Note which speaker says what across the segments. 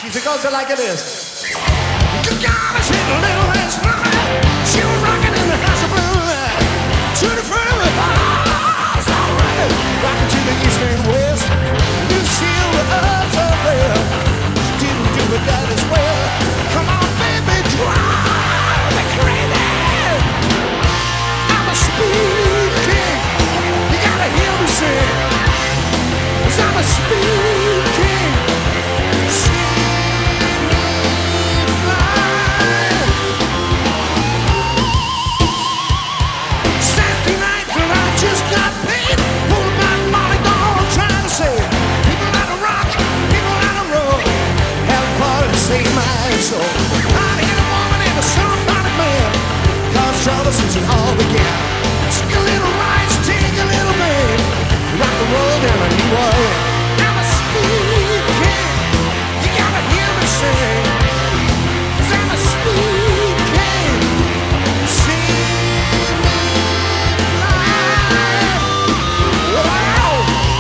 Speaker 1: It goes like this. You gotta see the little red smile. She was rocking in the house of blue. To the front of the house, alright. Rocking to the east and west. Lucille with us up there. She didn't do it that as well. Come on, baby, drive me crazy. I'm a speed king. You gotta hear me sing. 'Cause I'm a speed king. So I need a woman and a somebody man, 'cause trouble since it all began. Take a little rise, take a little man, rock the world down a New Orleans. I'm a speed king, you gotta hear me sing, 'cause I'm a speed king. See me live. Wow.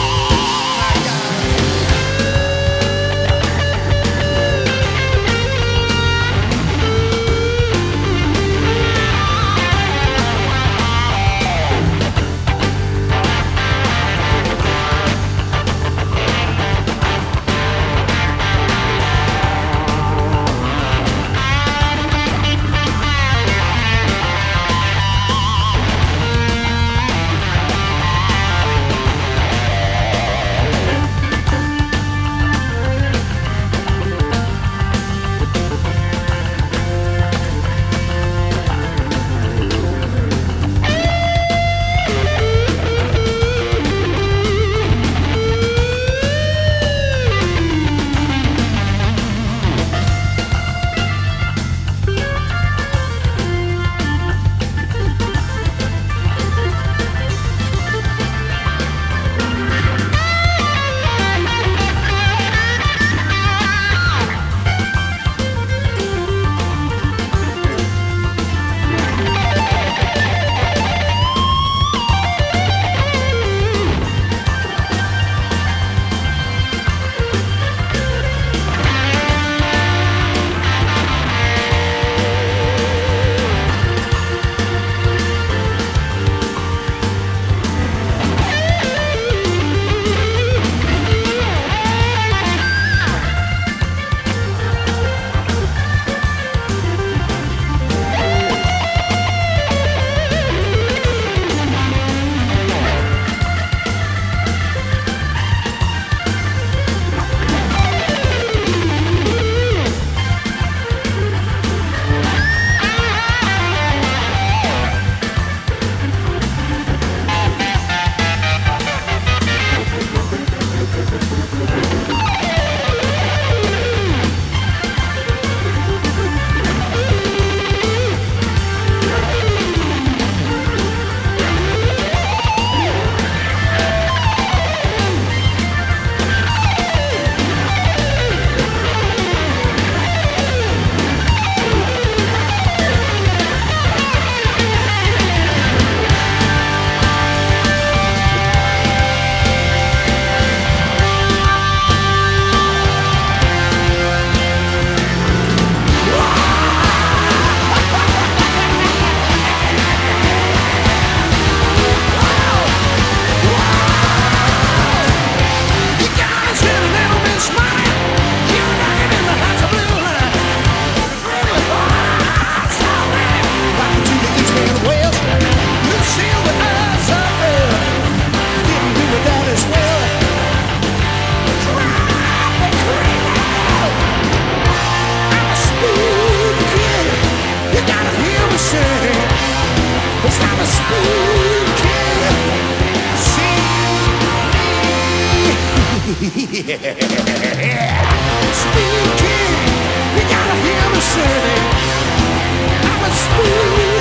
Speaker 1: Yeah. Speed king, you gotta hear me sing. I'm a speed